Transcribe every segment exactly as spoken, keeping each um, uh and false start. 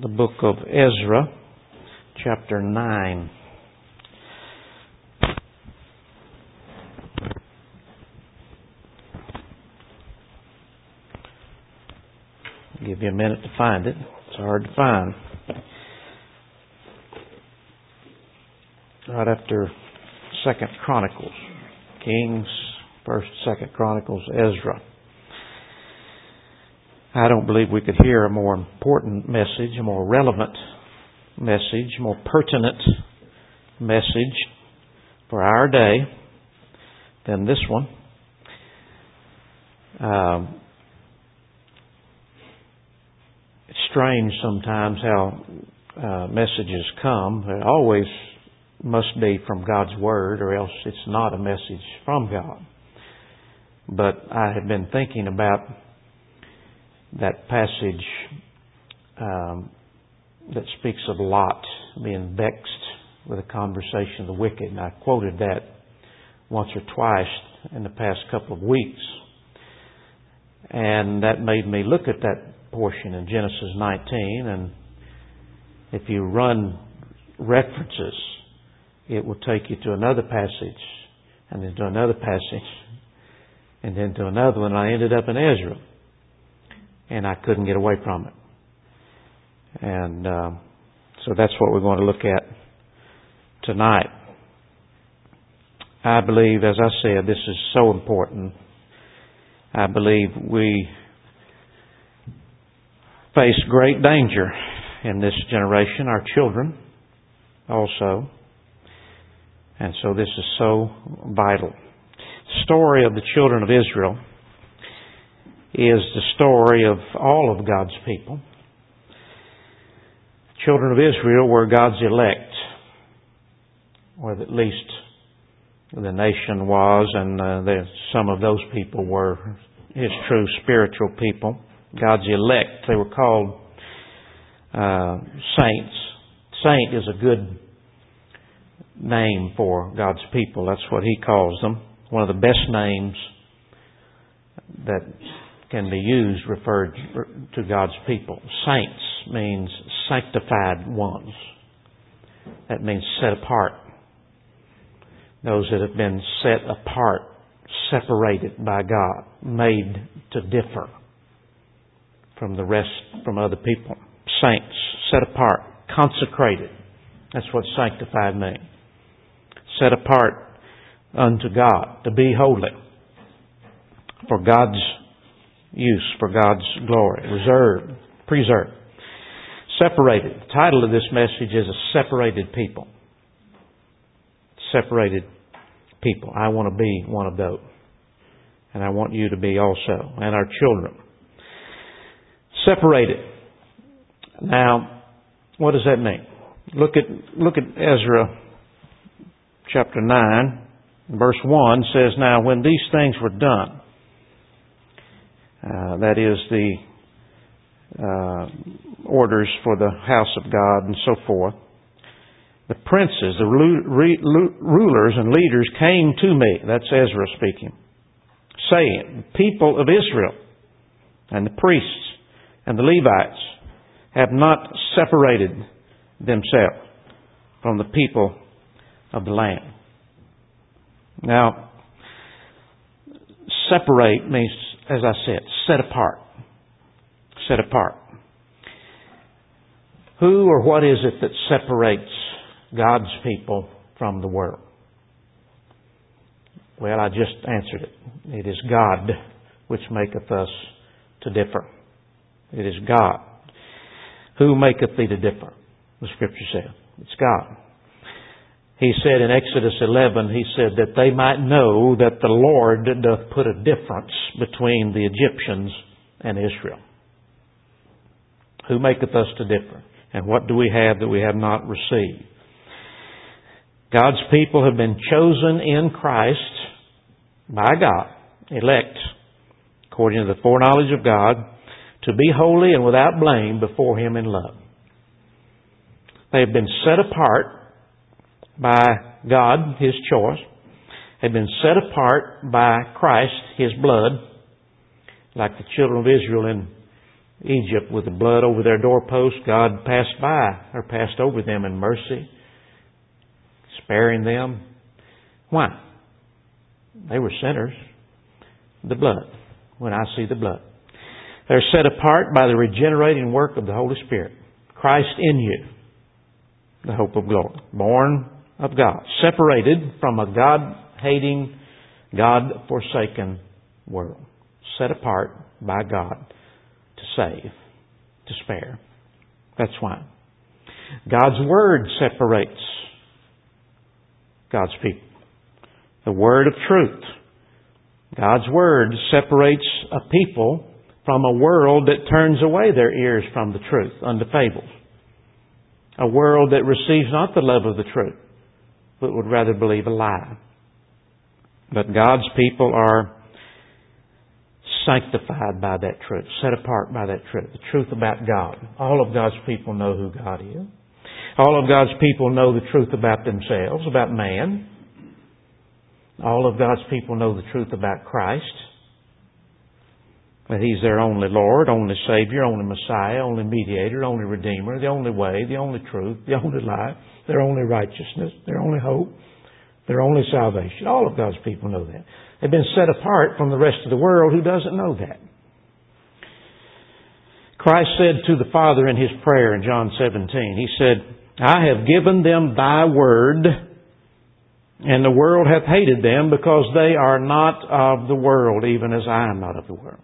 the book of Ezra, chapter nine. I'll give you a minute to find it. It's hard to find. Right after Second Chronicles. Kings, First, Second Chronicles, Ezra. I don't believe we could hear a more important message, a more relevant message, more pertinent message for our day than this one. Um, it's strange sometimes how uh, messages come. They always must be from God's Word, or else it's not a message from God. But I have been thinking about that passage um, that speaks of Lot being vexed with the conversation of the wicked. And I quoted that once or twice in the past couple of weeks. And that made me look at that portion in Genesis nineteen. And if you run references, it will take you to another passage, and then to another passage, and then to another one. I ended up in Ezra. And I couldn't get away from it. And uh, so that's what we're going to look at tonight. I believe, as I said, this is so important. I believe we face great danger in this generation, our children also. And so this is so vital. The story of the children of Israel is the story of all of God's people. The children of Israel were God's elect, or at least the nation was, and uh, the, some of those people were His true spiritual people. God's elect. They were called uh, saints. Saint is a good name for God's people. That's what He calls them. One of the best names that can be used referred to God's people. Saints means sanctified ones. That means set apart. Those that have been set apart, separated by God, made to differ from the rest, from other people. Saints, set apart, consecrated. That's what sanctified means. Set apart unto God, to be holy, for God's use, for God's glory, reserved, preserved, separated. The title of this message is A Separated People. Separated people. I want to be one of those. And I want you to be also, and our children. Separated. Now, what does that mean? Look at look at Ezra chapter nine, verse one says, "Now when these things were done," Uh, that is the uh, orders for the house of God and so forth. The princes, the ru- re- rulers and leaders came to me, that's Ezra speaking, saying, "The people of Israel and the priests and the Levites have not separated themselves from the people of the land." Now, separate means, as I said, set apart. Set apart. Who or what is it that separates God's people from the world? Well, I just answered it. It is God which maketh us to differ. It is God. Who maketh thee to differ? The Scripture says. It's God. He said in Exodus eleven, He said that they might know that the Lord doth put a difference between the Egyptians and Israel. Who maketh us to differ? And what do we have that we have not received? God's people have been chosen in Christ by God, elect, according to the foreknowledge of God, to be holy and without blame before Him in love. They have been set apart by God, His choice, have been set apart by Christ, His blood, like the children of Israel in Egypt with the blood over their doorpost, God passed by or passed over them in mercy, sparing them. Why? They were sinners. The blood. When I see the blood. They're set apart by the regenerating work of the Holy Spirit. Christ in you. The hope of glory. Born of God. Separated from a God-hating, God-forsaken world. Set apart by God to save, to spare. That's why. God's Word separates God's people. The Word of truth. God's Word separates a people from a world that turns away their ears from the truth unto fables. A world that receives not the love of the truth, but would rather believe a lie. But God's people are sanctified by that truth, set apart by that truth, the truth about God. All of God's people know who God is. All of God's people know the truth about themselves, about man. All of God's people know the truth about Christ. That He's their only Lord, only Savior, only Messiah, only Mediator, only Redeemer, the only way, the only truth, the only life, their only righteousness, their only hope, their only salvation. All of God's people know that. They've been set apart from the rest of the world who doesn't know that. Christ said to the Father in His prayer in John seventeen, He said, I have given them Thy word, and the world hath hated them because they are not of the world, even as I am not of the world.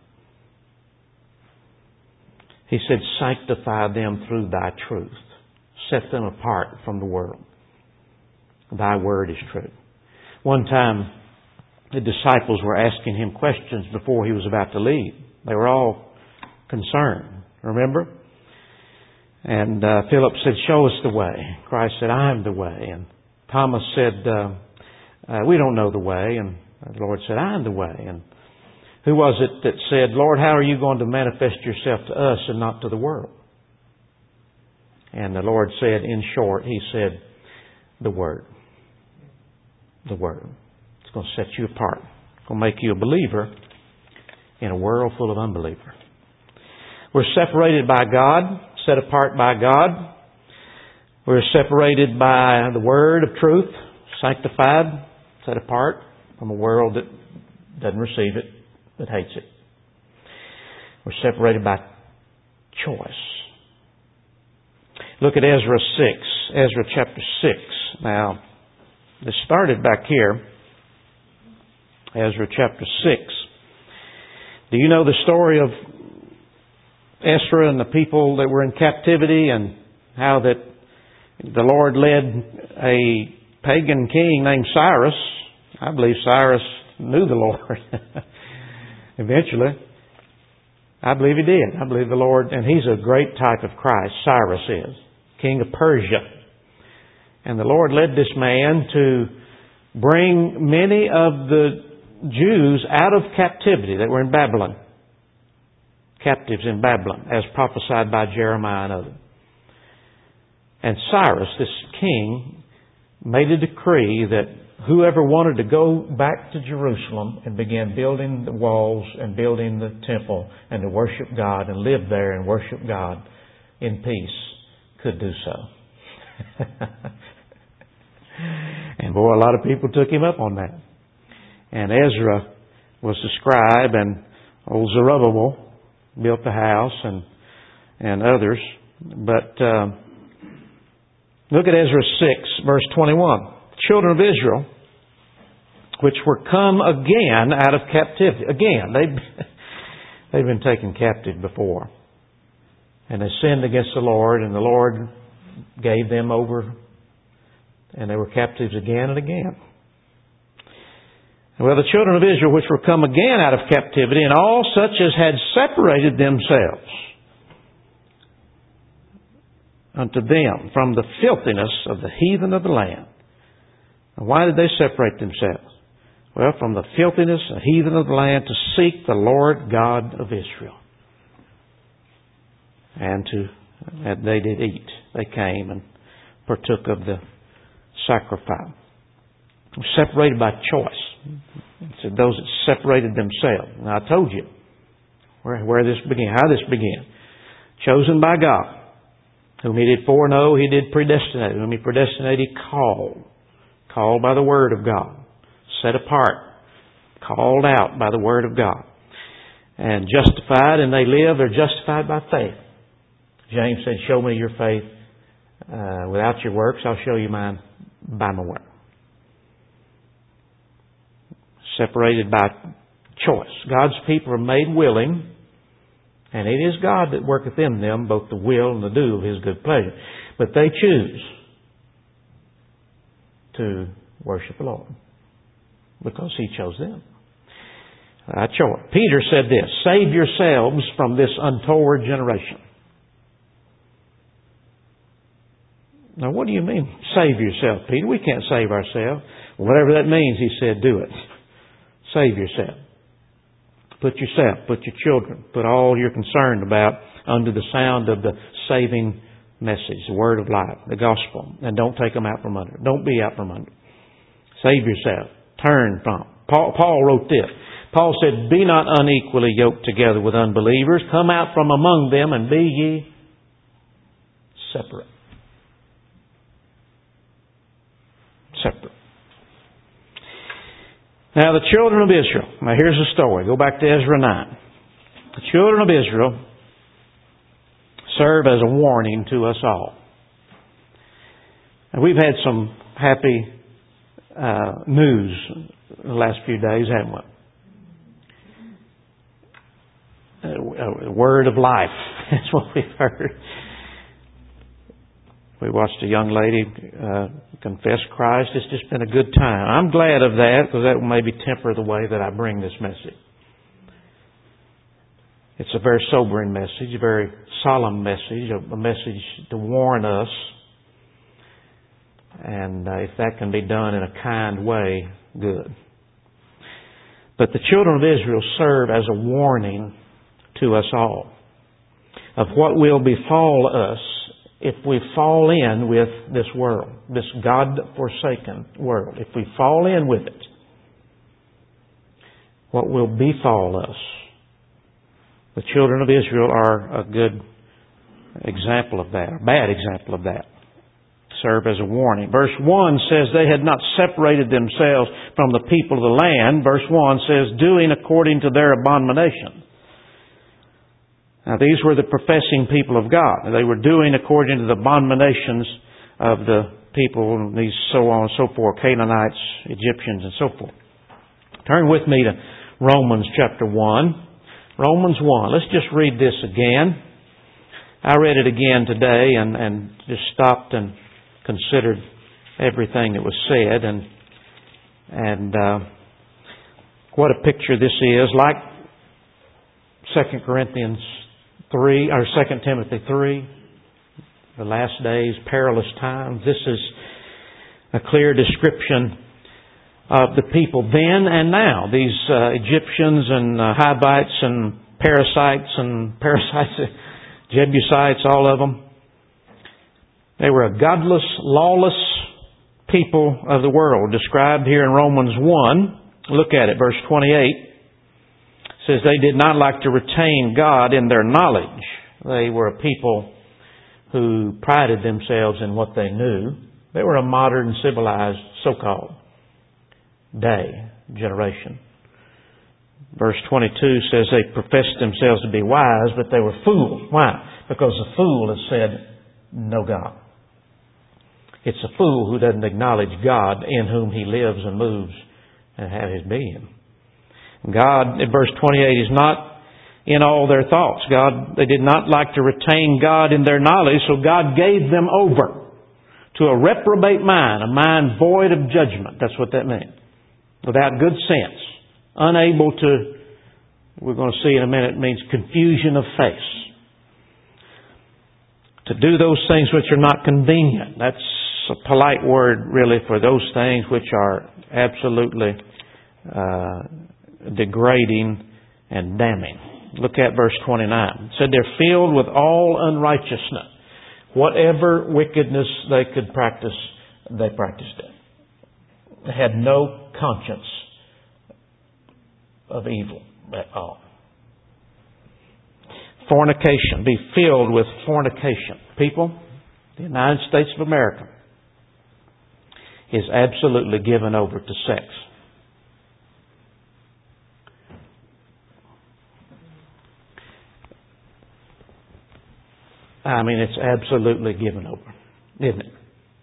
He said, sanctify them through Thy truth. Set them apart from the world. Thy word is true. One time, the disciples were asking Him questions before He was about to leave. They were all concerned. Remember? And uh, Philip said, show us the way. Christ said, I am the way. And Thomas said, uh, uh, we don't know the way. And the Lord said, I am the way. And who was it that said, Lord, how are you going to manifest yourself to us and not to the world? And the Lord said, in short, He said, the Word. The Word. It's going to set you apart. It's going to make you a believer in a world full of unbelievers. We're separated by God, set apart by God. We're separated by the Word of truth, sanctified, set apart from a world that doesn't receive it, that hates it. We're separated by choice. Look at Ezra six, Ezra chapter six. Now, this started back here, Ezra chapter six. Do you know the story of Ezra and the people that were in captivity and how that the Lord led a pagan king named Cyrus? I believe Cyrus knew the Lord. Eventually. I believe he did. I believe the Lord, and he's a great type of Christ, Cyrus is, king of Persia. And the Lord led this man to bring many of the Jews out of captivity that were in Babylon. Captives in Babylon, as prophesied by Jeremiah and others. And Cyrus, this king, made a decree that whoever wanted to go back to Jerusalem and begin building the walls and building the temple and to worship God and live there and worship God in peace could do so. And boy, a lot of people took him up on that. And Ezra was the scribe, and old Zerubbabel built the house, and and others. But uh, look at Ezra six, verse twenty-one. Children of Israel, which were come again out of captivity. Again, they've, they've been taken captive before. And they sinned against the Lord, and the Lord gave them over, and they were captives again and again. Well, the children of Israel, which were come again out of captivity, and all such as had separated themselves unto them from the filthiness of the heathen of the land. And why did they separate themselves? Well, from the filthiness of the heathen of the land to seek the Lord God of Israel. And to and they did eat. They came and partook of the sacrifice. Separated by choice. It said those that separated themselves. Now I told you where, where this began, how this began. Chosen by God. Whom He did foreknow, He did predestinate. Whom He predestinated, He called. Called by the Word of God. Set apart. Called out by the Word of God. And justified, and they live. They're justified by faith. James said, show me your faith uh, without your works. I'll show you mine by my work. Separated by choice. God's people are made willing. And it is God that worketh in them both the will and the do of His good pleasure. But they choose to worship the Lord because He chose them. I chose. Peter said this, save yourselves from this untoward generation. Now what do you mean, save yourself, Peter? We can't save ourselves. Whatever that means, he said, do it. Save yourself. Put yourself, put your children, put all you're concerned about under the sound of the saving message, the word of life, the gospel. And don't take them out from under. Don't be out from under. Save yourself. Turn from. Paul, Paul wrote this. Paul said, be not unequally yoked together with unbelievers. Come out from among them and be ye separate. Separate. Now the children of Israel. Now here's the story. Go back to Ezra nine. The children of Israel serve as a warning to us all. And we've had some happy uh, news the last few days, haven't we? A word of life. That's what we've heard. We watched a young lady uh, confess Christ. It's just been a good time. I'm glad of that because that will maybe temper the way that I bring this message. It's a very sobering message, a very solemn message, a message to warn us. And uh, if that can be done in a kind way, good. But the children of Israel serve as a warning to us all of what will befall us if we fall in with this world, this God-forsaken world. If we fall in with it, what will befall us? The children of Israel are a good example of that, a bad example of that. Serve as a warning. Verse one says they had not separated themselves from the people of the land. Verse one says, doing according to their abomination. Now these were the professing people of God. They were doing according to the abominations of the people, these so on and so forth, Canaanites, Egyptians, and so forth. Turn with me to Romans chapter one. Romans one. Let's just read this again. I read it again today and, and just stopped and considered everything that was said, and and uh, what a picture this is. Like Second Corinthians three or Second Timothy three, the last days, perilous times. This is a clear description of the people then and now. These uh, Egyptians and uh, Hivites and parasites and parasites, Jebusites, all of them. They were a godless, lawless people of the world, described here in Romans one. Look at it, verse twenty-eight. It says they did not like to retain God in their knowledge. They were a people who prided themselves in what they knew. They were a modern, civilized, so-called day, generation. Verse twenty-two says they professed themselves to be wise, but they were fools. Why? Because the fool has said, no God. It's a fool who doesn't acknowledge God in whom he lives and moves and has his being. God, in verse twenty-eight, is not in all their thoughts. God, they did not like to retain God in their knowledge, so God gave them over to a reprobate mind, a mind void of judgment. That's what that means. Without good sense. Unable to, we're going to see in a minute, it means confusion of face. To do those things which are not convenient. That's a polite word, really, for those things which are absolutely uh, degrading and damning. Look at verse twenty-nine. It said they're filled with all unrighteousness. Whatever wickedness they could practice, they practiced it. They had no conscience of evil at all. Fornication. Be filled with fornication. People, the United States of America is absolutely given over to sex. I mean, it's absolutely given over, isn't it?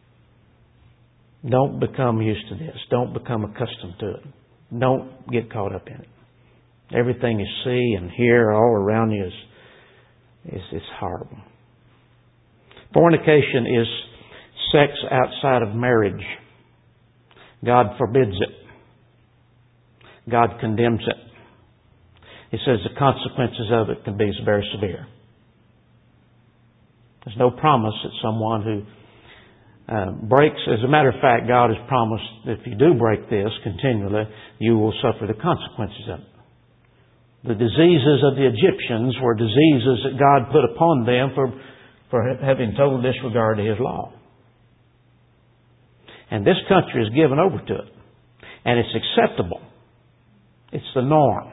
Don't become used to this. Don't become accustomed to it. Don't get caught up in it. Everything you see and hear all around you is, is, is horrible. Fornication is sex outside of marriage. God forbids it. God condemns it. He says the consequences of it can be very severe. There's no promise that someone who uh, breaks, as a matter of fact, God has promised that if you do break this continually, you will suffer the consequences of it. The diseases of the Egyptians were diseases that God put upon them for, for having total disregard to His law. And this country is given over to it. And it's acceptable. It's the norm.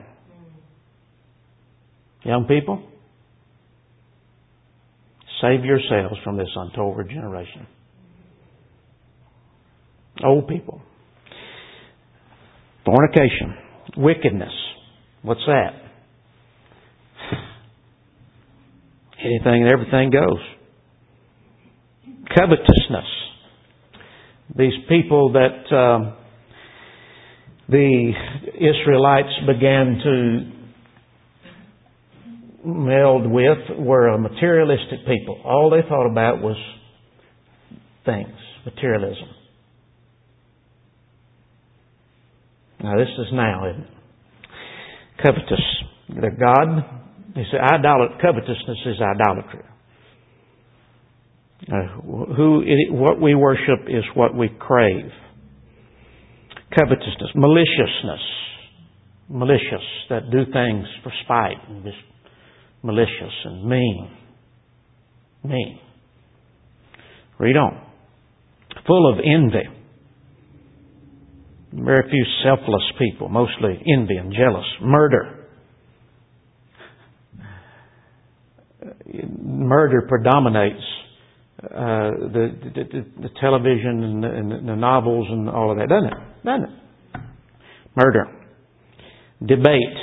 Young people, save yourselves from this untoward generation. Old people. Fornication. Wickedness. What's that? Anything and everything goes. Covetousness. These people that um, the Israelites began to meld with were a materialistic people. All they thought about was things, materialism. Now this is now, isn't it? Covetous. The God, they say idolat, covetousness is idolatry. Uh, who it, what we worship is what we crave. Covetousness, maliciousness, malicious that do things for spite and just malicious and mean, mean. Read on. Full of envy. Very few selfless people, mostly envy and jealous. Murder. Murder predominates. Uh, the, the, the, the television and the, and the novels and all of that, doesn't it? Doesn't it? Murder. Debate.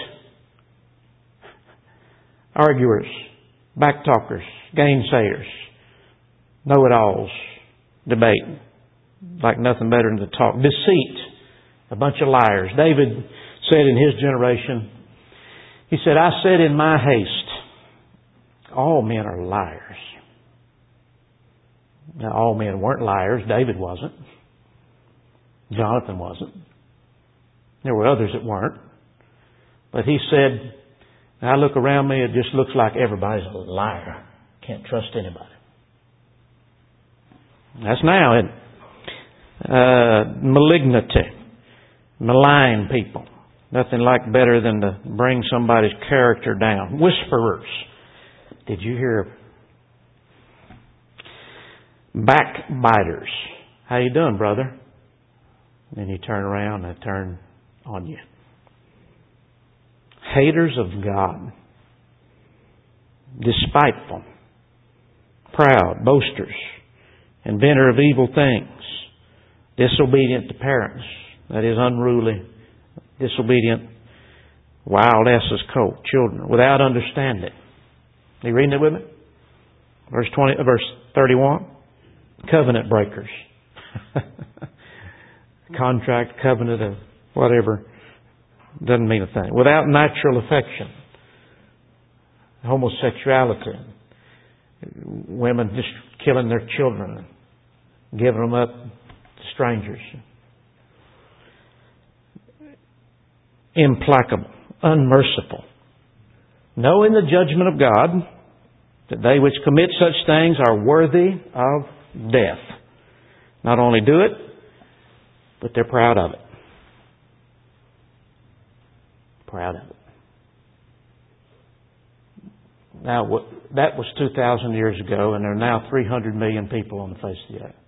Arguers. Backtalkers. Gainsayers. Know-it-alls. Debate. Like nothing better than to talk. Deceit. A bunch of liars. David said in his generation, he said, I said in my haste, all men are liars. Now, all men weren't liars. David wasn't. Jonathan wasn't. There were others that weren't. But he said, I look around me, it just looks like everybody's a liar. Can't trust anybody. That's now, isn't it? Uh, malignity. Malign people. Nothing like better than to bring somebody's character down. Whisperers. Did you hear? Backbiters. How you doing, brother? Then you turn around and they turn on you. Haters of God. Despiteful. Proud. Boasters. Inventor of evil things. Disobedient to parents. That is unruly. Disobedient. Wild asses colt. Children. Without understanding. Are you reading it with me? Verse twenty, verse thirty-one. Covenant breakers. Contract, covenant, of whatever. Doesn't mean a thing. Without natural affection. Homosexuality. Women just killing their children. Giving them up to strangers. Implacable. Unmerciful. Knowing the judgment of God, that they which commit such things are worthy of death. Not only do it, but they're proud of it. Proud of it. Now, that was two thousand years ago, and there are now three hundred million people on the face of the earth.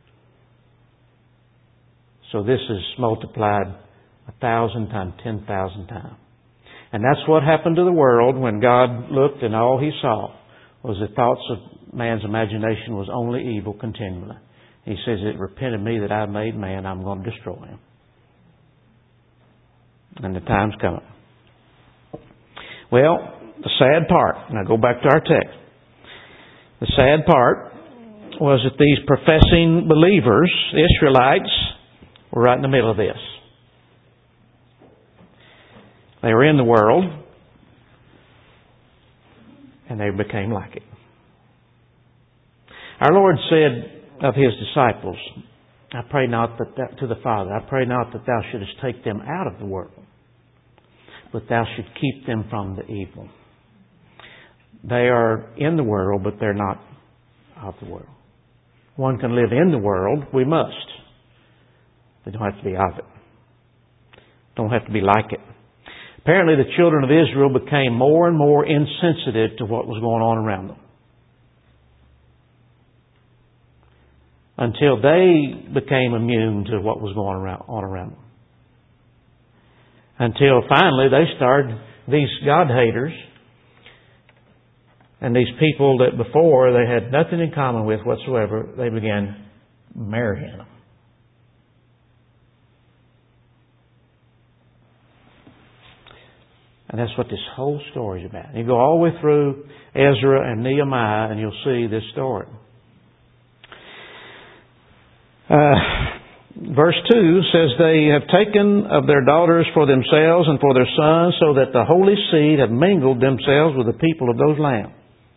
So this is multiplied a thousand times, ten thousand times. And that's what happened to the world when God looked and all He saw was the thoughts of man's imagination was only evil continually. He says, it repented me that I made man, I'm going to destroy him. And the time's coming. Well, the sad part, now go back to our text. The sad part was that these professing believers, the Israelites, were right in the middle of this. They were in the world, and they became like it. Our Lord said of His disciples, I pray not that, that to the Father, I pray not that Thou shouldest take them out of the world, but Thou should keep them from the evil. They are in the world, but they're not of the world. One can live in the world, we must. They don't have to be of it. Don't have to be like it. Apparently the children of Israel became more and more insensitive to what was going on around them. Until they became immune to what was going on around them. Until finally they started, these God-haters, and these people that before they had nothing in common with whatsoever, they began marrying them. And that's what this whole story is about. You go all the way through Ezra and Nehemiah and you'll see this story. Uh, verse two says, they have taken of their daughters for themselves and for their sons, so that the holy seed have mingled themselves with the people of those lands.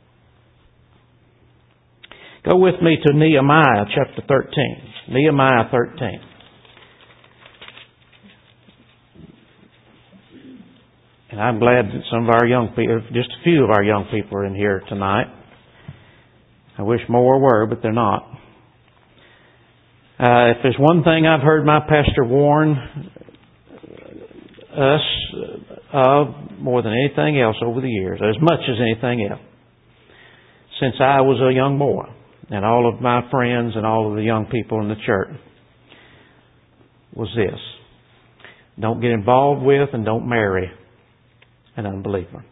Go with me to Nehemiah chapter thirteen. Nehemiah thirteen. And I'm glad that some of our young people, just a few of our young people are in here tonight. I wish more were, but they're not. Uh, if there's one thing I've heard my pastor warn us of more than anything else over the years, as much as anything else, since I was a young boy, and all of my friends and all of the young people in the church, was this: don't get involved with and don't marry an unbeliever.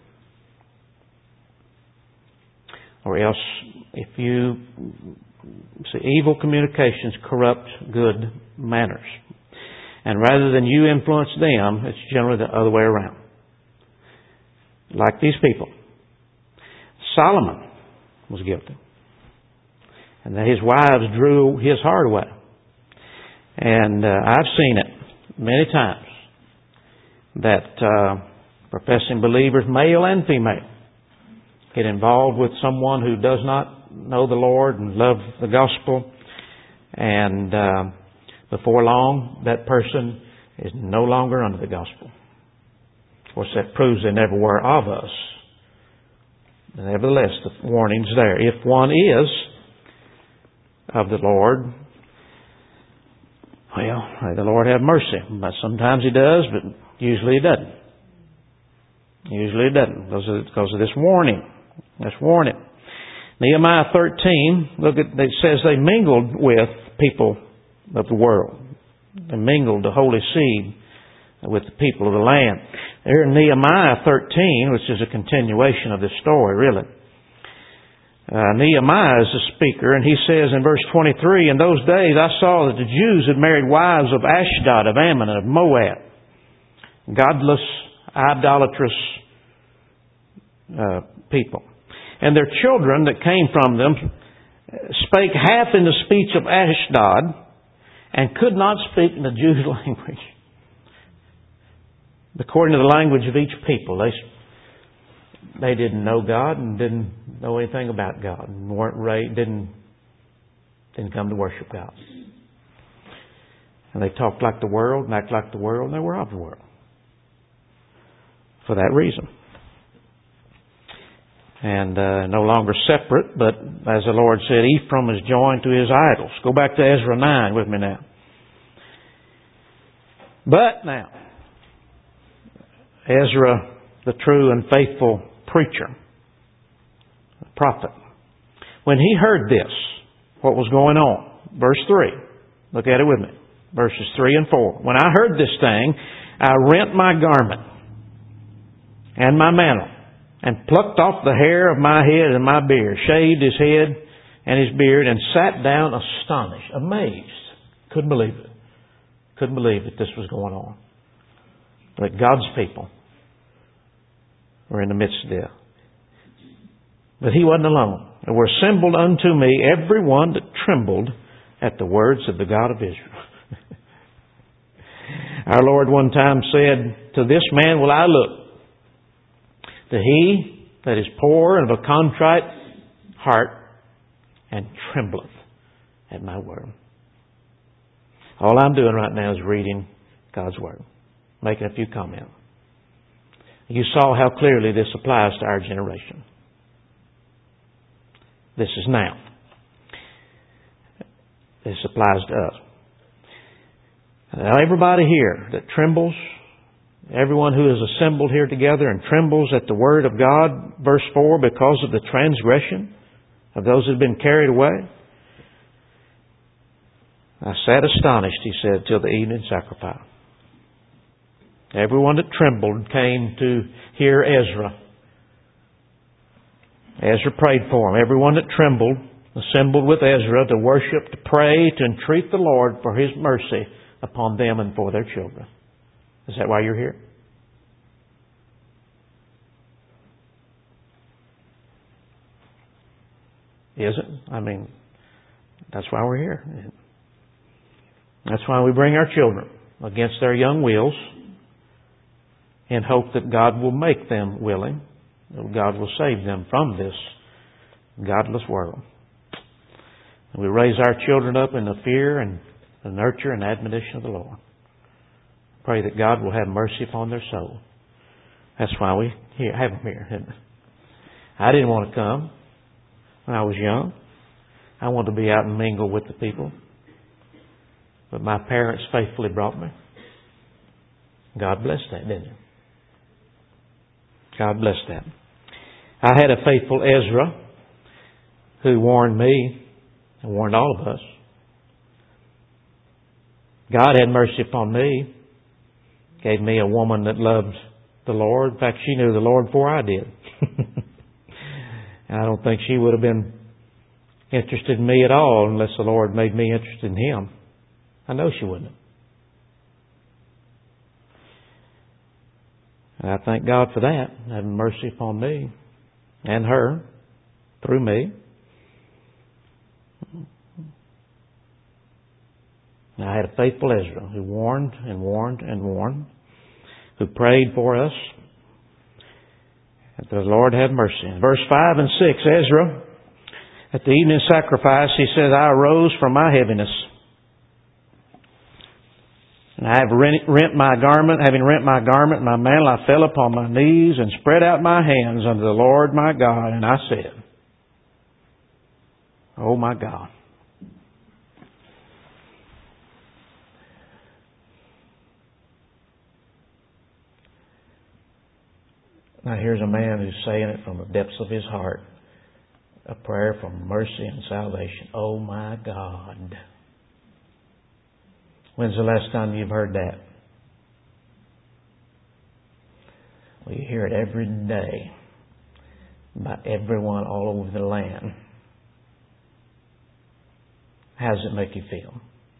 Or else, if you see, evil communications corrupt good manners. And rather than you influence them, it's generally the other way around. Like these people. Solomon was guilty. And that his wives drew his heart away. And uh, I've seen it many times that uh, professing believers, male and female, get involved with someone who does not know the Lord and love the gospel. And uh, before long, that person is no longer under the gospel. Of course, that proves they never were of us. Nevertheless, the warning's there. If one is of the Lord, well, may the Lord have mercy. But sometimes He does, but usually He doesn't. Usually He doesn't because of, because of this warning. This warning. Nehemiah thirteen, look at, it says they mingled with people of the world. They mingled the holy seed with the people of the land. There in Nehemiah thirteen, which is a continuation of this story, really. Uh, Nehemiah is the speaker, and he says in verse twenty-three, in those days I saw that the Jews had married wives of Ashdod, of Ammon, and of Moab. Godless, idolatrous uh, people. And their children that came from them spake half in the speech of Ashdod and could not speak in the Jews' language. According to the language of each people, they they didn't know God and didn't know anything about God and weren't raised, didn't didn't come to worship God. And they talked like the world and acted like the world, and they were of the world. For that reason. And uh, no longer separate, but as the Lord said, Ephraim is joined to his idols. Go back to Ezra nine with me now. But now, Ezra, the true and faithful preacher, prophet, when he heard this, what was going on, verse three, look at it with me, verses three and four. When I heard this thing, I rent my garment and my mantle and plucked off the hair of my head and my beard, shaved his head and his beard, and sat down astonished, amazed. Couldn't believe it. Couldn't believe that this was going on. That God's people were in the midst of this. But he wasn't alone. There were assembled unto me every one that trembled at the words of the God of Israel. Our Lord one time said, to this man will I look, to he that is poor and of a contrite heart, and trembleth at my word. All I'm doing right now is reading God's Word, making a few comments. You saw how clearly this applies to our generation. This is now. This applies to us. Now, everybody here that trembles, everyone who is assembled here together and trembles at the Word of God, verse four, because of the transgression of those who have been carried away. I sat astonished, he said, till the evening sacrifice. Everyone that trembled came to hear Ezra. Ezra prayed for him. Everyone that trembled assembled with Ezra to worship, to pray, to entreat the Lord for His mercy upon them and for their children. Is that why you're here? Is it? I mean, that's why we're here. That's why we bring our children against their young wills in hope that God will make them willing, that God will save them from this godless world. And we raise our children up in the fear and the nurture and admonition of the Lord. Pray that God will have mercy upon their soul. That's why we have them here, isn't it? I didn't want to come when I was young. I wanted to be out and mingle with the people. But my parents faithfully brought me. God blessed that, didn't He? God blessed that. I had a faithful Ezra who warned me and warned all of us. God had mercy upon me. Gave me a woman that loved the Lord. In fact, she knew the Lord before I did. And I don't think she would have been interested in me at all unless the Lord made me interested in Him. I know she wouldn't have. And I thank God for that, having mercy upon me and her through me. And I had a faithful Ezra who warned and warned and warned, who prayed for us. That the Lord have mercy. In verse five and six, Ezra, at the evening sacrifice, he says, I arose from my heaviness. And I have rent, rent my garment, having rent my garment, my mantle, I fell upon my knees and spread out my hands unto the Lord my God. And I said, Oh my God. Now here's a man who's saying it from the depths of his heart. A prayer for mercy and salvation. Oh my God. When's the last time you've heard that? Well, you hear it every day by everyone all over the land. How does it make you feel?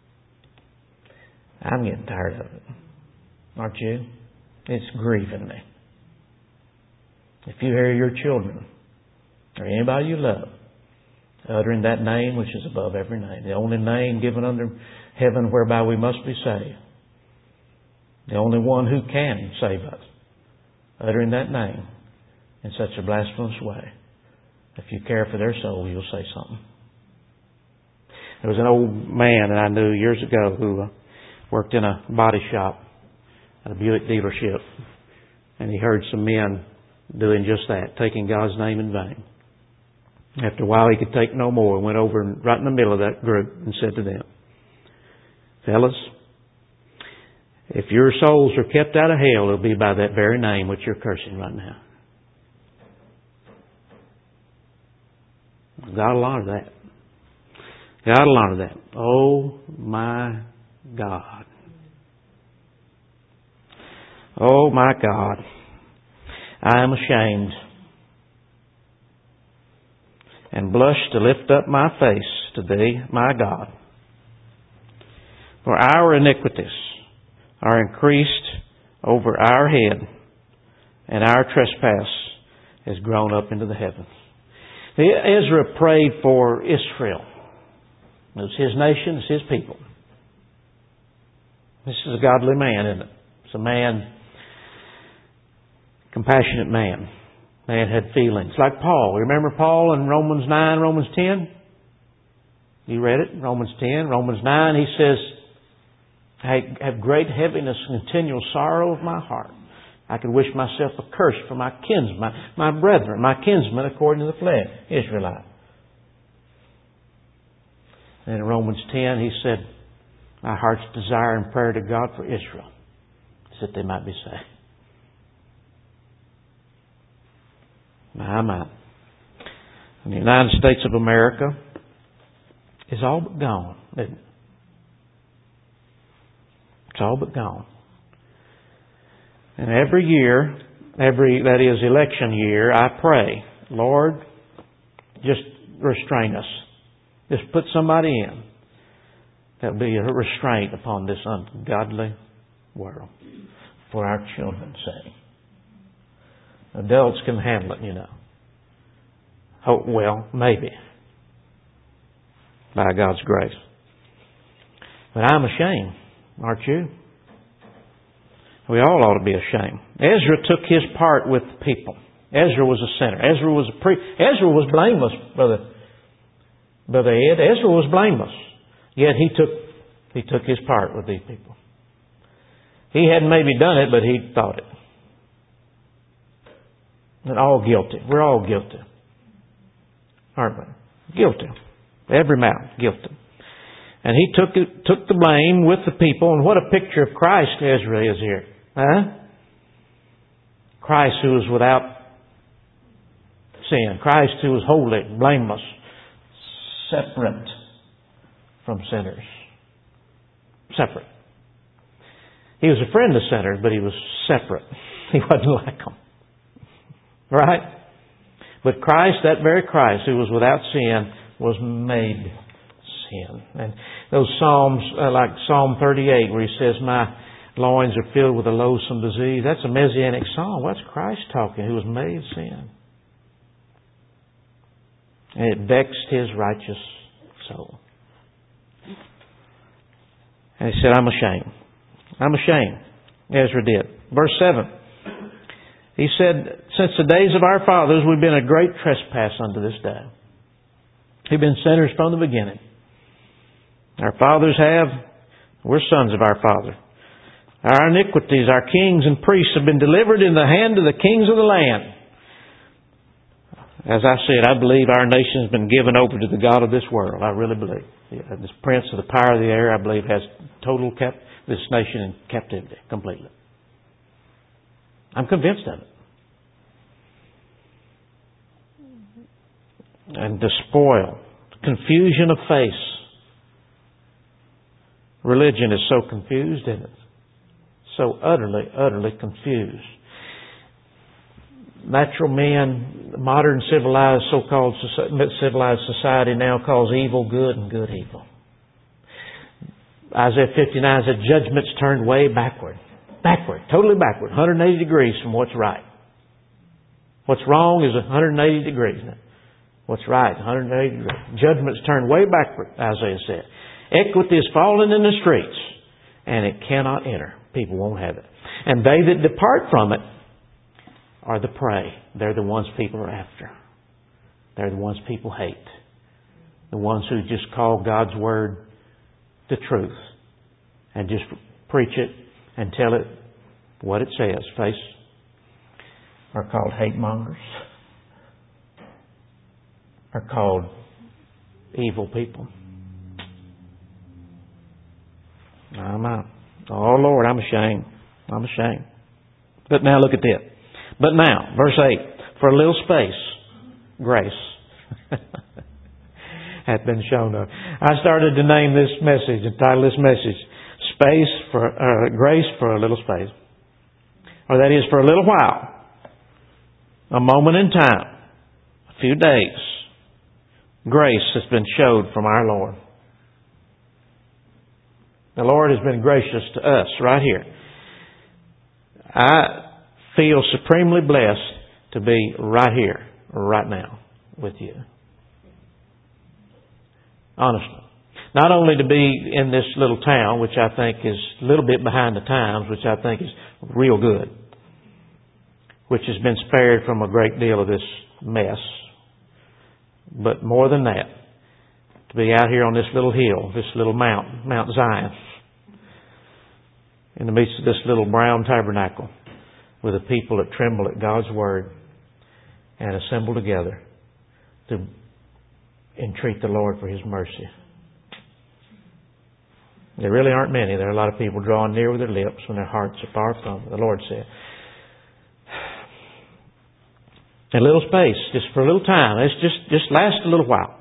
I'm getting tired of it. Aren't you? It's grieving me. If you hear your children or anybody you love uttering that name which is above every name, the only name given under heaven whereby we must be saved, the only one who can save us, uttering that name in such a blasphemous way, if you care for their soul, you'll say something. There was an old man that I knew years ago who uh, worked in a body shop at a Buick dealership, and he heard some men doing just that, taking God's name in vain. After a while, he could take no more. Went over and right in the middle of that group and said to them, Fellas, if your souls are kept out of hell, it'll be by that very name which you're cursing right now. God will honor that. God will honor that. Oh my God. Oh my God. I am ashamed and blush to lift up my face to Thee, my God. For our iniquities are increased over our head, and our trespass has grown up into the heavens. Ezra prayed for Israel. It was his nation, it's his people. This is a godly man, isn't it? It's a man, compassionate man. Man had feelings. Like Paul. Remember Paul in Romans nine, Romans ten? You read it? Romans ten, Romans nine. He says, I have great heaviness and continual sorrow of my heart. I could wish myself accursed for my kinsmen, my, my brethren, my kinsmen according to the flesh, Israelite. And in Romans ten, he said, my heart's desire and prayer to God for Israel is that they might be saved. My, my. And the United States of America is all but gone, isn't it? It's all but gone. And every year, every, that is election year, I pray, Lord, just restrain us. Just put somebody in that will be a restraint upon this ungodly world for our children's sake. Adults can handle it, you know. Oh, well, maybe. By God's grace. But I'm ashamed, aren't you? We all ought to be ashamed. Ezra took his part with the people. Ezra was a sinner. Ezra was a priest. Ezra was blameless, Brother, Brother Ed. Ezra was blameless. Yet he took, he took his part with these people. He hadn't maybe done it, but he thought it. And all guilty. We're all guilty. Aren't we? Guilty. Every mouth guilty. And he took it, took the blame with the people. And what a picture of Christ Ezra is here. Huh? Christ who was without sin. Christ who was holy, blameless, separate from sinners. Separate. He was a friend of sinners, but he was separate. He wasn't like them. Right? But Christ, that very Christ who was without sin, was made sin. And those Psalms, uh, like Psalm thirty-eight, where he says, my loins are filled with a loathsome disease. That's a Messianic psalm. That's Christ talking, who was made sin. And it vexed his righteous soul. And he said, I'm ashamed. I'm ashamed. Ezra did. Verse seven. He said, since the days of our fathers, we've been a great trespass unto this day. We've been sinners from the beginning. Our fathers have. We're sons of our Father. Our iniquities, our kings and priests have been delivered in the hand of the kings of the land. As I said, I believe our nation has been given over to the God of this world. I really believe. This prince of the power of the air, I believe, has total kept this nation in captivity completely. I'm convinced of it. And despoil, confusion of face. Religion is so confused, isn't it? So utterly, utterly confused. Natural man, modern civilized, so-called civilized society now calls evil good and good evil. Isaiah fifty-nine said judgment's turned way backward. Backward, totally backward, one hundred eighty degrees from what's right. What's wrong is one hundred eighty degrees. What's right, one hundred eighty degrees. Judgment's turned way backward, Isaiah said. Equity is fallen in the streets, and it cannot enter. People won't have it. And they that depart from it are the prey. They're the ones people are after. They're the ones people hate. The ones who just call God's Word the truth and just preach it and tell it what it says. Face are called hate mongers. Are called evil people. I'm out. Oh Lord, I'm ashamed. I'm ashamed. But now look at this. But now, verse eight, for a little space, grace hath been shown up. I started to name this message, entitle this message, Space for uh, Grace for a Little Space. Or that is, for a little while, a moment in time, a few days, Grace has been showed from our Lord. The Lord has been gracious to us right here. I feel supremely blessed to be right here, right now, with you. Honestly. Not only to be in this little town, which I think is a little bit behind the times, which I think is real good, which has been spared from a great deal of this mess. But more than that, to be out here on this little hill, this little mount, Mount Zion, in the midst of this little brown tabernacle, with a people that tremble at God's Word and assemble together to entreat the Lord for His mercy. There really aren't many. There are a lot of people drawing near with their lips when their hearts are far from, the Lord said. A little space, just for a little time. It's just, just last a little while.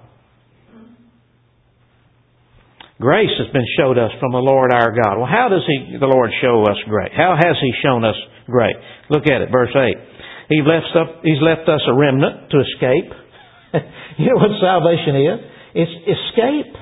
Grace has been showed us from the Lord our God. Well, how does He, the Lord show us grace? How has He shown us grace? Look at it, verse eight. He left up, He's left us a remnant to escape. You know what salvation is? It's escape.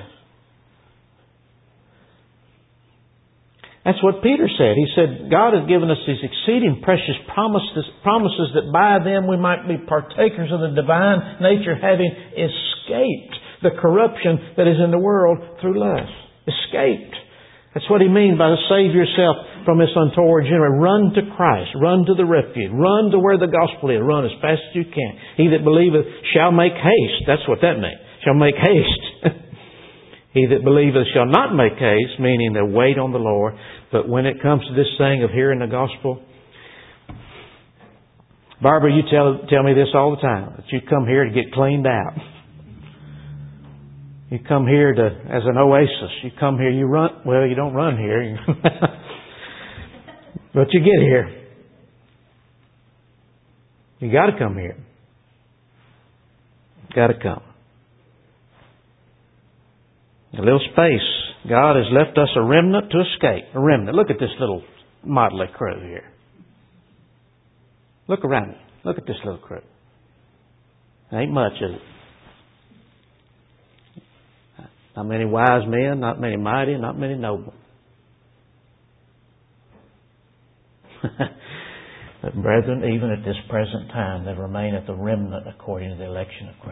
That's what Peter said. He said, God has given us these exceeding precious promises, promises that by them we might be partakers of the divine nature, having escaped the corruption that is in the world through lust. Escaped. That's what he means by to save yourself from this untoward generation. Run to Christ. Run to the refuge. Run to where the gospel is. Run as fast as you can. He that believeth shall make haste. That's what that means. Shall make haste. He that believeth shall not make haste, meaning they'll wait on the Lord. But when it comes to this thing of hearing the gospel, Barbara, you tell tell me this all the time, that you come here to get cleaned out. You come here to as an oasis. You come here, you run. Well, you don't run here. But you get here. You got to come here. Got to come. A little space. God has left us a remnant to escape. A remnant. Look at this little motley crew here. Look around. Look at this little crew. Ain't much, is it? Not many wise men, not many mighty, not many noble. But brethren, even at this present time, there remaineth a remnant according to the election of grace.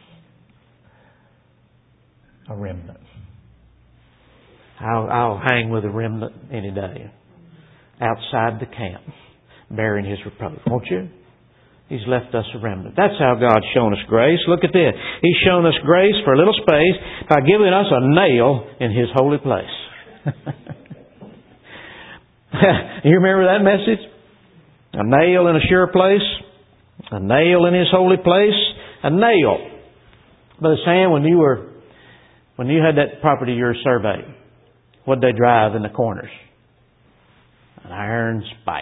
A remnant. I'll, I'll hang with a remnant any day. Outside the camp, bearing His reproach. Won't you? He's left us a remnant. That's how God's shown us grace. Look at this. He's shown us grace for a little space by giving us a nail in His holy place. You remember that message? A nail in a sure place. A nail in His holy place. A nail. Brother Sam, when you were, when you had that property you were surveying, what did they drive in the corners? An iron spike.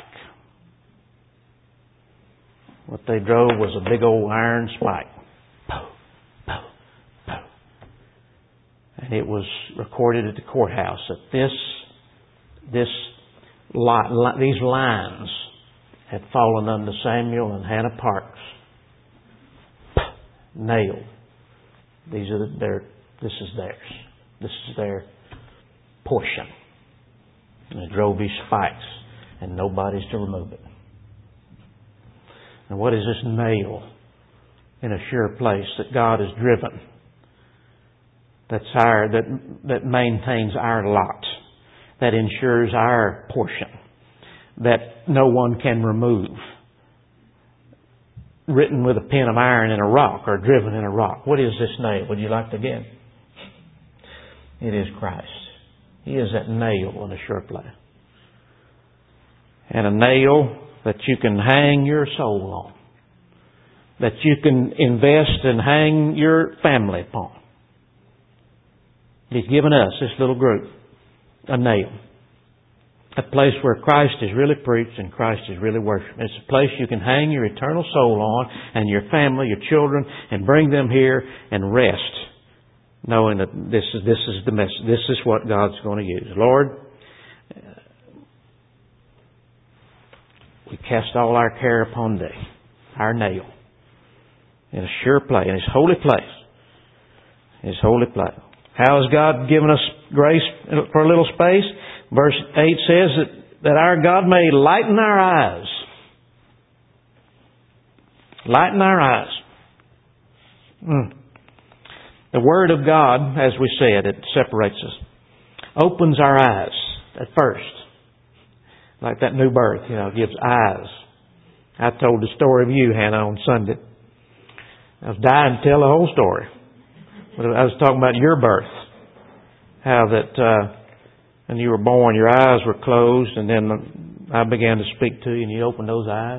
What they drove was a big old iron spike. Pow, pow, pow. And it was recorded at the courthouse that this, this lot, these lines had fallen under Samuel and Hannah Parks. Nailed. These are the, their. This is theirs. This is their portion. And they drove these spikes, and nobody's to remove it. And what is this nail in a sure place that God has driven? That's our, that, that maintains our lot. That ensures our portion. That no one can remove. Written with a pen of iron in a rock or driven in a rock. What is this nail? Would you like to get? It is Christ. He is that nail in a sure place. And a nail that you can hang your soul on. That you can invest and hang your family upon. He's given us, this little group, a nail. A place where Christ is really preached and Christ is really worshipped. It's a place you can hang your eternal soul on and your family, your children, and bring them here and rest. Knowing that this is, this is the message. This is what God's going to use. Lord, we cast all our care upon Thee, our nail, in a sure place, in His holy place. His holy place. How has God given us grace for a little space? Verse eight says that, that our God may lighten our eyes. Lighten our eyes. Mm. The Word of God, as we said, it separates us. Opens our eyes at first. Like that new birth, you know, gives eyes. I told the story of you, Hannah, on Sunday. I was dying to tell the whole story. But I was talking about your birth. How that uh, when you were born, your eyes were closed, and then I began to speak to you, and you opened those eyes.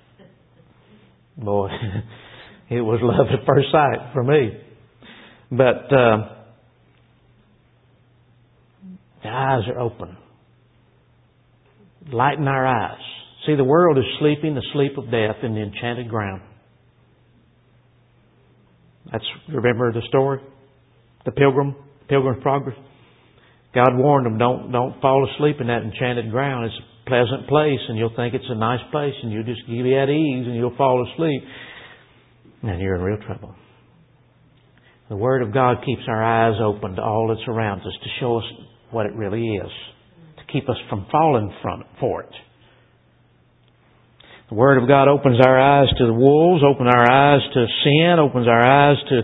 Boy, it was love at first sight for me. But uh, the eyes are open. Lighten our eyes. See, the world is sleeping the sleep of death in the enchanted ground. That's, remember the story? The pilgrim, Pilgrim's Progress? God warned them, don't, don't fall asleep in that enchanted ground. It's a pleasant place, and you'll think it's a nice place, and you'll just be at ease, and you'll fall asleep. And you're in real trouble. The Word of God keeps our eyes open to all that's around us, to show us what it really is. To keep us from falling from it, for it. The Word of God opens our eyes to the wolves, opens our eyes to sin, opens our eyes to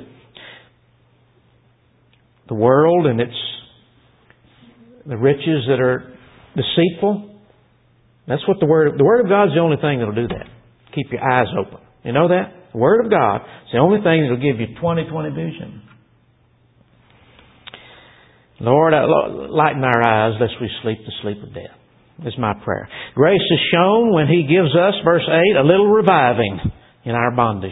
the world and its the riches that are deceitful. That's what the Word of, the Word of God is the only thing that will do that. Keep your eyes open. You know that? The Word of God is the only thing that will give you twenty twenty vision. Lord, lighten our eyes lest we sleep the sleep of death. Is my prayer. Grace is shown when He gives us, verse eight, a little reviving in our bondage.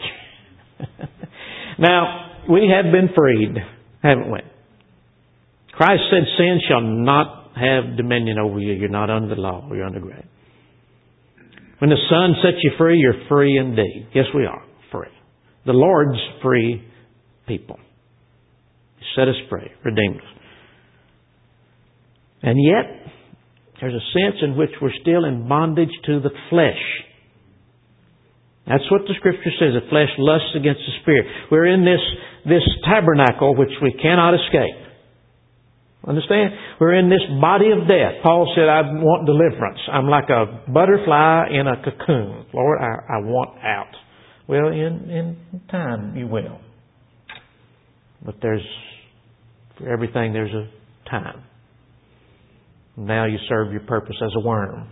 Now, we have been freed, haven't we? Christ said sin shall not have dominion over you. You're not under the law. You're under grace. When the Son sets you free, you're free indeed. Yes, we are free. The Lord's free people. He set us free, redeemed us. And yet, there's a sense in which we're still in bondage to the flesh. That's what the Scripture says. The flesh lusts against the Spirit. We're in this, this tabernacle which we cannot escape. Understand? We're in this body of death. Paul said, I want deliverance. I'm like a butterfly in a cocoon. Lord, I, I want out. Well, in, in time you will. But there's, for everything there's a time. Now you serve your purpose as a worm.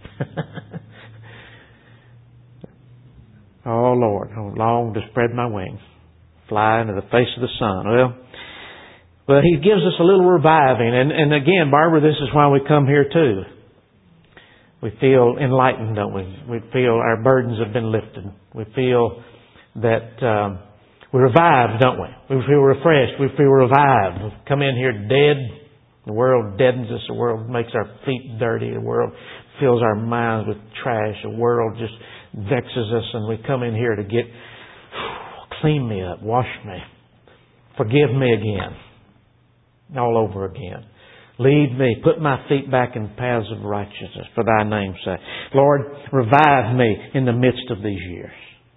Oh Lord, I long to spread my wings, fly into the face of the sun. Well, but He gives us a little reviving. And, and again, Barbara, this is why we come here too. We feel enlightened, don't we? We feel our burdens have been lifted. We feel that um, we're revived, don't we? We feel refreshed. We feel revived. We come in here dead. The world deadens us. The world makes our feet dirty. The world fills our minds with trash. The world just vexes us, and we come in here to get, clean me up, wash me, forgive me again, all over again. Lead me, put my feet back in paths of righteousness for Thy name's sake. Lord, revive me in the midst of these years.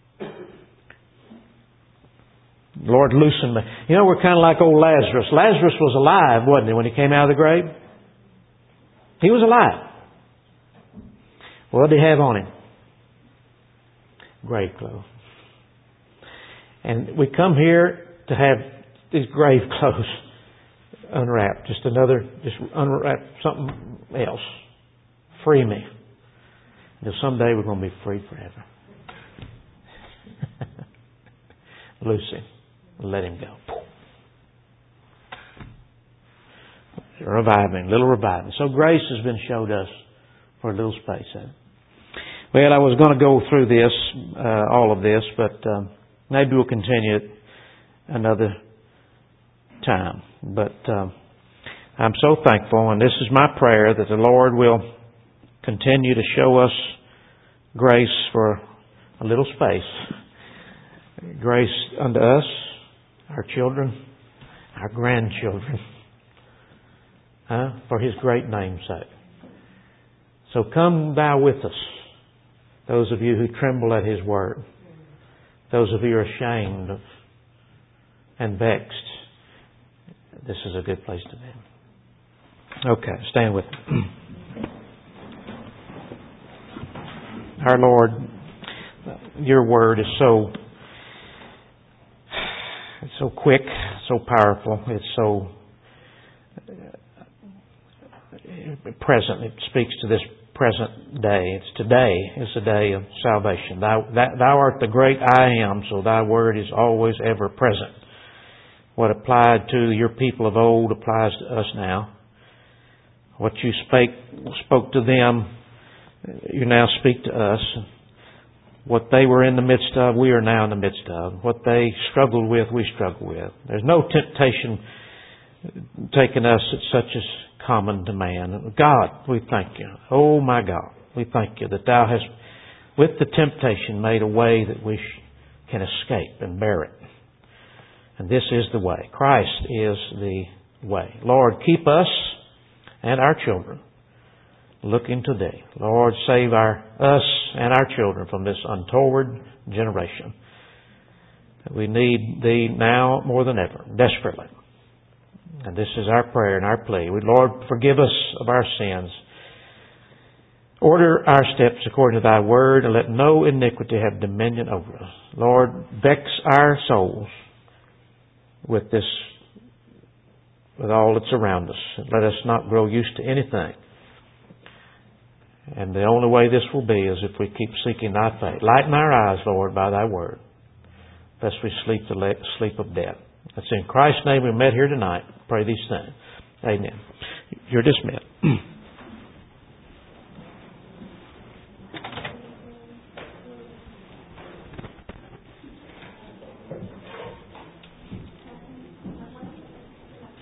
Lord, loosen me. You know, we're kind of like old Lazarus. Lazarus was alive, wasn't he, when he came out of the grave? He was alive. What did he have on him? Grave clothes. And we come here to have these grave clothes unwrapped. Just another, just unwrap something else. Free me. Until someday we're going to be free forever. Loose him. Let him go. Reviving, little reviving. So grace has been showed us for a little space. Huh? Well, I was going to go through this, uh, all of this, but um, maybe we'll continue it another time. But um, I'm so thankful, and this is my prayer, that the Lord will continue to show us grace for a little space. Grace unto us, our children, our grandchildren, huh? For His great name's sake. So come thou with us, those of you who tremble at His word, those of you who are ashamed of and vexed this is a good place to be. Okay, stand with me. Our Lord, Your Word is so it's so quick, so powerful, it's so present. It speaks to this present day. It's today is the day of salvation. Thou, that, thou art the great I am, so Thy Word is always ever present. What applied to Your people of old applies to us now. What You spake, spoke to them, You now speak to us. What they were in the midst of, we are now in the midst of. What they struggled with, we struggle with. There's no temptation taking us at such as common to man. God, we thank You. Oh my God, we thank You that Thou hast, with the temptation, made a way that we can escape and bear it. And this is the way. Christ is the way. Lord, keep us and our children looking to Thee. Lord, save our us and our children from this untoward generation. We need Thee now more than ever, desperately. And this is our prayer and our plea. We, Lord, forgive us of our sins. Order our steps according to Thy Word, and let no iniquity have dominion over us. Lord, vex our souls with this, with all that's around us. And let us not grow used to anything. And the only way this will be is if we keep seeking Thy face. Lighten our eyes, Lord, by Thy Word, lest we sleep the sleep of death. That's in Christ's name we met here tonight. Pray these things. Amen. You're dismissed.